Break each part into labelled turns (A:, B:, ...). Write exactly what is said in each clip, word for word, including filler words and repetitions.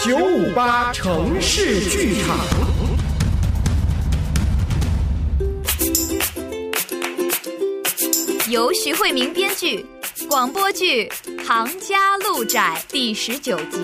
A: 九五八城市剧场。
B: 由徐慧明编剧，广播剧《行家路窄》第十九集。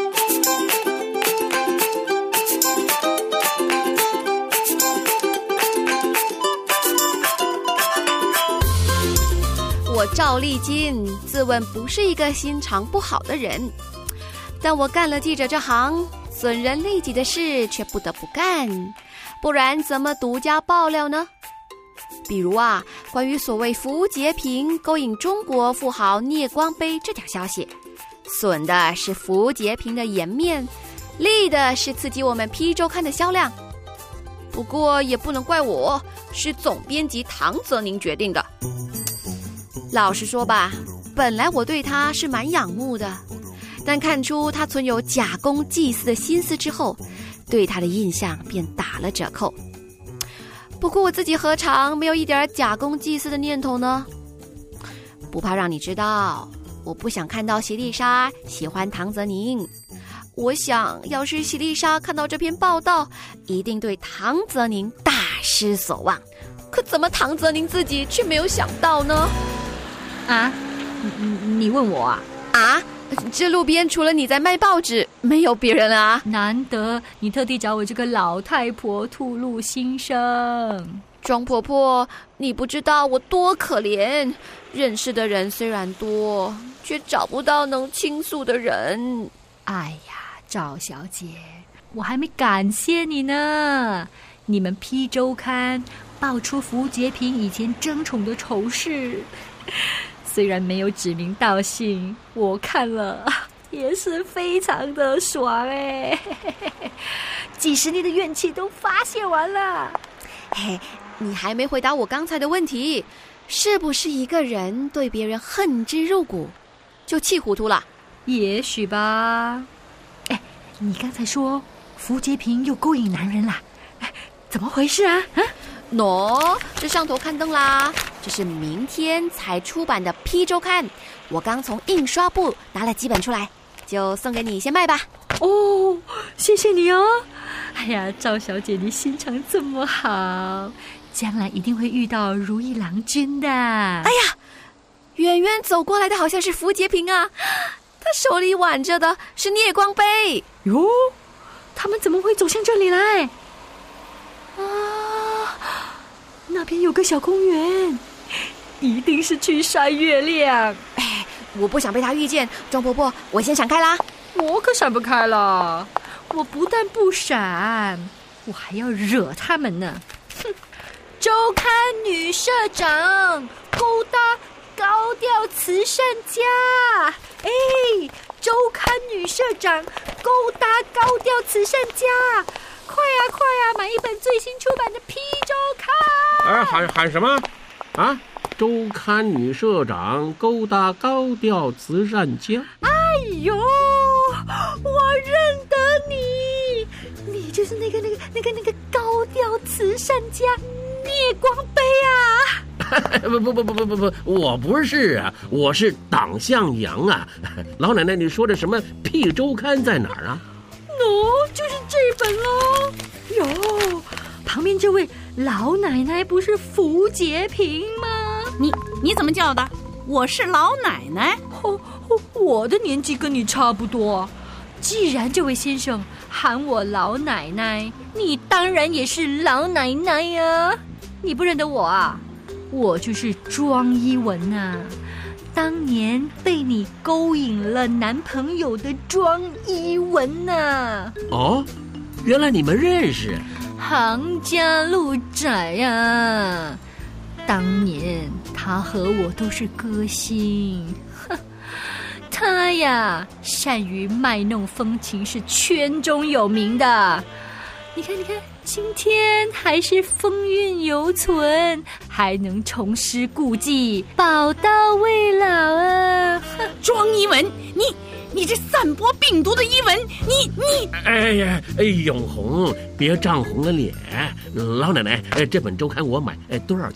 C: 我赵丽金自问不是一个心肠不好的人，但我干了记者这行，损人利己的事却不得不干，不然怎么独家爆料呢？比如啊，关于所谓胡杰平勾引中国富豪聂光杯这条消息，损的是胡杰平的颜面，利的是刺激我们 P 周刊的销量。不过也不能怪我，是总编辑唐泽宁决定的。老实说吧，本来我对他是蛮仰慕的，但看出他存有假公济私的心思之后，对他的印象便打了折扣。不过我自己何尝没有一点假公济私的念头呢？不怕让你知道，我不想看到席丽莎喜欢唐泽宁。我想要是席丽莎看到这篇报道，一定对唐泽宁大失所望。可怎么唐泽宁自己却没有想到呢？
D: 啊，你你问我啊？
C: 啊，这路边除了你在卖报纸，没有别人啊。
D: 难得你特地找我这个老太婆吐露心声。
C: 庄婆婆，你不知道我多可怜，认识的人虽然多，却找不到能倾诉的人。
D: 哎呀，赵小姐，我还没感谢你呢。你们 P 周刊爆出胡杰平以前争宠的丑事，虽然没有指名道姓，我看了也是非常的爽哎，几十年的怨气都发泄完了。
C: 嘿，你还没回答我刚才的问题，是不是一个人对别人恨之入骨，就气糊涂了？
D: 也许吧。哎，你刚才说胡杰平又勾引男人啦，怎么回事啊？啊
C: 喏，这上头刊登啦，这是明天才出版的 P 周刊，我刚从印刷部拿了几本出来，就送给你先卖吧。
D: 哦，谢谢你哦。哎呀，赵小姐你心肠这么好，将来一定会遇到如意郎君的。
C: 哎呀，远远走过来的好像是胡杰平啊，他手里挽着的是聂光杯。
D: 哟，他们怎么会走向这里来？啊，那边有个小公园，一定是去晒月亮。
C: 哎，我不想被他遇见，庄婆婆，我先闪开啦。
D: 我可闪不开了，我不但不闪，我还要惹他们呢。哼，周刊女社长勾搭高调慈善家，哎，周刊女社长勾搭高调慈善家。快呀快呀，买一本最新出版的 P 周刊！
E: 哎，喊喊什么？啊，周刊女社长勾搭高调慈善家。
D: 哎呦，我认得你，你就是那个那个那个那个高调慈善家聂光杯啊！
E: 不不不不不不不，我不是啊，我是党向阳啊。老奶奶，你说的什么 P 周刊在哪儿啊？
D: 哦，就是这本咯。哟，旁边这位老奶奶不是胡杰平吗？
F: 你你怎么叫的？我是老奶奶。
D: 哦哦，我的年纪跟你差不多。既然这位先生喊我老奶奶，你当然也是老奶奶呀。你不认得我啊？我就是庄一文啊。当年被你勾引了男朋友的庄一文啊。
E: 哦，原来你们认识。
D: 行家路窄啊，当年他和我都是歌星，他呀善于卖弄风情，是圈中有名的。你看你看，今天还是风韵犹存，还能重施故技，宝刀未老啊！
F: 庄一文，你你这散播病毒的一文，你你……
E: 哎呀，哎，永红，别涨红了脸。老奶奶，这本周刊我买，多少钱？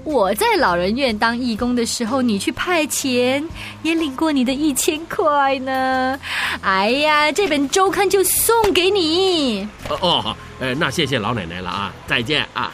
D: 我在老人院当义工的时候，你去派钱也领过你的一千块呢。哎呀，这本周刊就送给你。
E: 哦，呃，那谢谢老奶奶了啊，再见啊。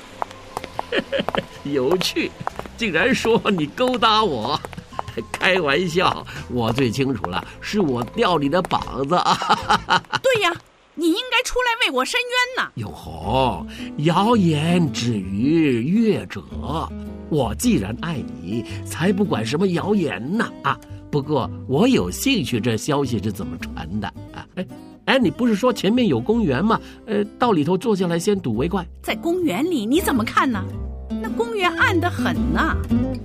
E: 有趣，竟然说你勾搭我，开玩笑，我最清楚了，是我吊你的膀子啊。
F: 对呀，你应该出来为我伸冤呐！
E: 哟吼，谣言止于乐者，我既然爱你，才不管什么谣言呢啊！不过我有兴趣，这消息是怎么传的啊？哎哎，你不是说前面有公园吗？呃，到里头坐下来先睹为快。
F: 在公园里你怎么看呢？那公园暗得很呐。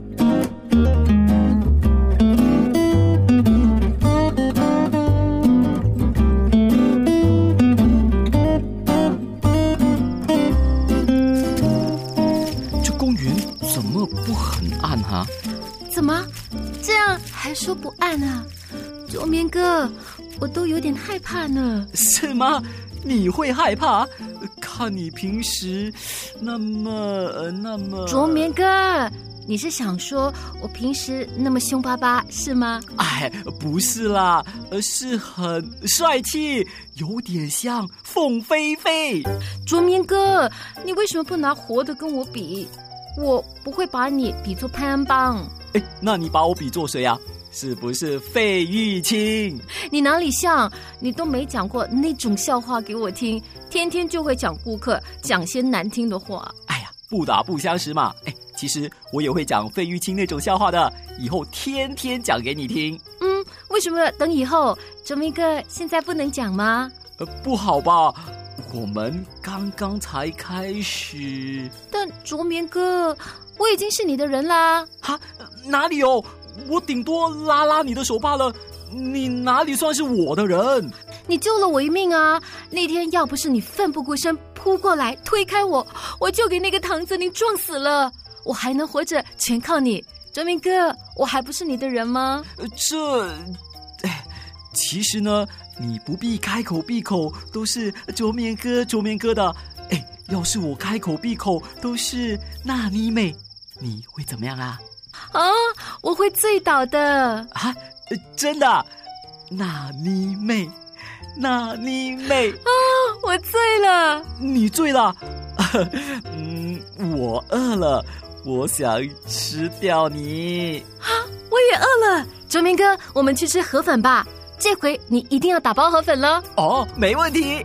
G: 这公园怎么不很暗啊？
C: 怎么这样还说不暗啊？卓棉哥，我都有点害怕呢。
G: 是吗？你会害怕？看你平时那么呃那么……
C: 卓棉哥，你是想说我平时那么凶巴巴是吗？
G: 哎，不是啦，是很帅气，有点像凤飞飞。
C: 卓棉哥，你为什么不拿活的跟我比？我不会把你比作潘安邦。
G: 哎，那你把我比作谁啊？是不是费玉清？
C: 你哪里像？你都没讲过那种笑话给我听，天天就会讲顾客，讲些难听的话。
G: 哎呀，不打不相识嘛。哎，其实我也会讲费玉清那种笑话的，以后天天讲给你听。
C: 嗯，为什么等以后？卓明哥，现在不能讲吗？
G: 呃，不好吧？我们刚刚才开始。
C: 但卓棉哥，我已经是你的人啦。
G: 哈，哪里有？我顶多拉拉你的手罢了，你哪里算是我的人？
C: 你救了我一命啊！那天要不是你奋不顾身扑过来推开我，我就给那个唐泽宁撞死了。我还能活着，全靠你，卓明哥，我还不是你的人吗？
G: 这，哎，其实呢，你不必开口闭口都是卓棉哥卓棉哥的。哎，要是我开口闭口都是纳妮妹，你会怎么样啊？
C: 啊，我会醉倒的
G: 啊！真的，纳妮妹，纳妮妹
C: 啊！我醉了，
G: 你醉了？嗯，我饿了，我想吃掉你
C: 啊！我也饿了，卓明哥，我们去吃河粉吧。这回你一定要打包河粉了。
G: 哦，没问题。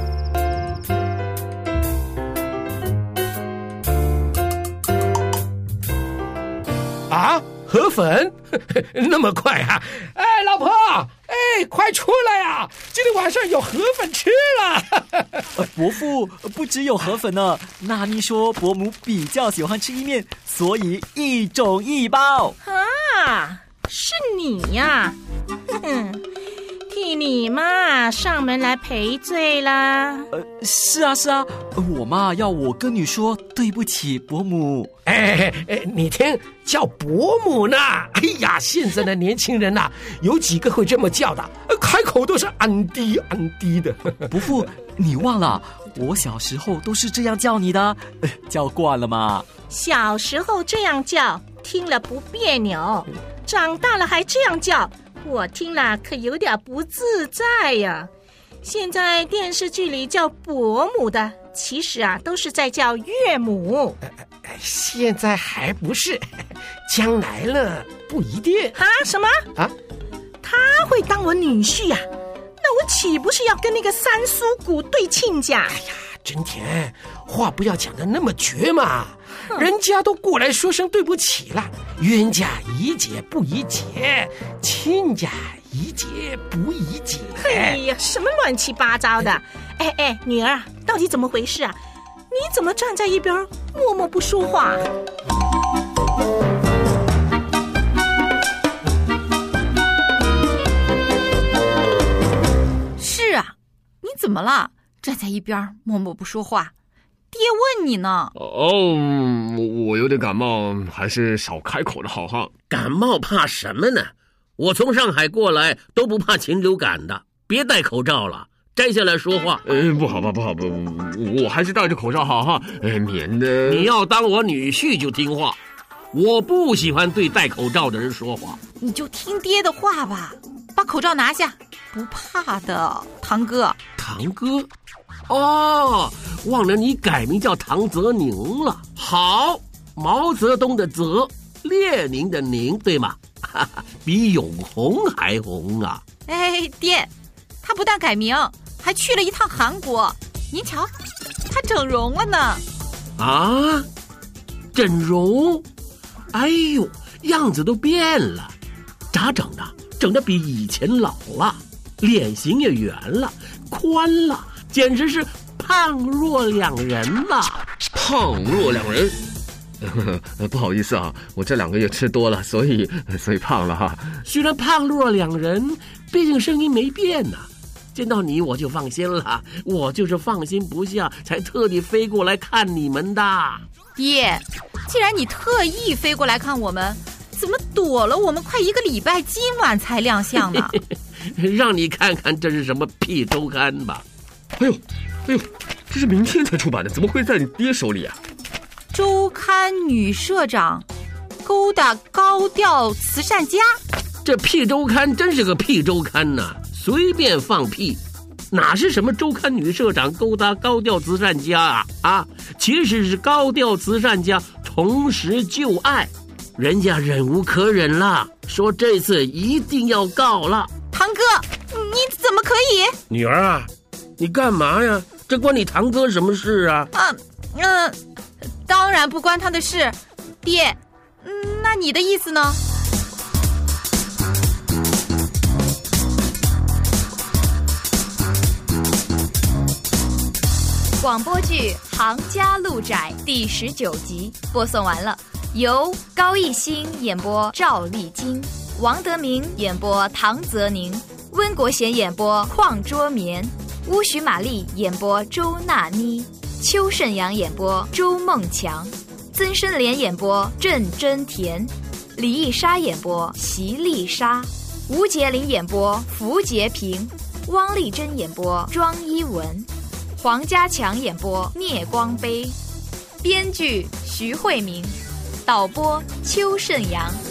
E: 啊，河粉那么快啊！哎，老婆，哎，快出来呀！今天晚上有河粉吃了。
G: 伯父，不只有河粉呢。纳妮说伯母比较喜欢吃意面，所以一种一包。
F: 啊，是你呀！哼哼，替你妈上门来赔罪啦。
G: 呃，是啊是啊，我妈要我跟你说对不起，伯母。
E: 哎哎，你听，叫伯母呢？哎呀，现在的年轻人呐、啊，有几个会这么叫的？开口都是安迪安迪的。
G: 伯父，你忘了，我小时候都是这样叫你的，叫惯了嘛。
F: 小时候这样叫，听了不别扭；长大了还这样叫，我听了可有点不自在呀。现在电视剧里叫伯母的，其实啊都是在叫岳母。
E: 现在还不是，将来了不一定
F: 啊？什么啊？他会当我女婿呀、啊？那我岂不是要跟那个三叔谷对亲家？
E: 哎呀，真甜，话不要讲得那么绝嘛。人家都过来说声对不起了，冤家宜解不宜结，亲家宜解不宜解。
F: 哎呀，什么乱七八糟的！哎哎，女儿，到底怎么回事啊？你怎么站在一边默默不说话？
H: 是啊，你怎么了？站在一边默默不说话。爹问你呢。
I: 哦，我有点感冒，还是少开口的好哈。
E: 感冒怕什么呢？我从上海过来都不怕禽流感的，别戴口罩了， 摘下来说话。
I: 呃，不好吧，不好吧，我还是戴着口罩好哈，呃，免得
E: 你要当我女婿就听话，我不喜欢对戴口罩的人说话。
H: 你就听爹的话吧，把口罩拿下，不怕的，堂哥。
E: 堂哥？哦，忘了你改名叫唐泽宁了。好，毛泽东的泽，列宁的宁，对吗？哈哈，比永红还红啊！
H: 哎，爹，他不但改名，还去了一趟韩国。您瞧，他整容了呢。
E: 啊，整容？哎呦，样子都变了，咋整的？整得比以前老了，脸型也圆了，宽了，简直是胖若两人了。
I: 胖若两人。呃，不好意思啊，我这两个月吃多了，所以所以胖了哈。
E: 虽然胖若两人，毕竟声音没变呐、啊。见到你我就放心了，我就是放心不下，才特地飞过来看你们的。
H: 爹，既然你特意飞过来看我们，怎么躲了我们快一个礼拜，今晚才亮相呢？
E: 让你看看这是什么屁周刊吧。
I: 哎呦，哎呦，这是明天才出版的，怎么会在你爹手里啊？
H: 周刊女社长勾搭高调慈善家，
E: 这屁周刊真是个屁周刊呐、啊，随便放屁，哪是什么周刊女社长勾搭高调慈善家啊啊！其实是高调慈善家重拾旧爱，人家忍无可忍了，说这次一定要告了。
H: 堂哥，你怎么可以？
E: 女儿啊，你干嘛呀？这关你堂哥什么事啊？
H: 啊，嗯、呃。当然不关他的事，爹，嗯，那你的意思呢？
B: 广播剧《行家路窄》第十九集播送完了，由高艺兴演播赵丽晶，王德明演播唐泽宁，温国贤演播邝卓棉，乌许玛丽演播周娜妮，邱胜阳演播周梦强，曾生莲演播郑真田，李艺莎演播席丽莎，吴杰林演播福杰平，汪丽珍演播庄一文，黄家强演播聂光杯，编剧徐慧明，导播邱胜阳。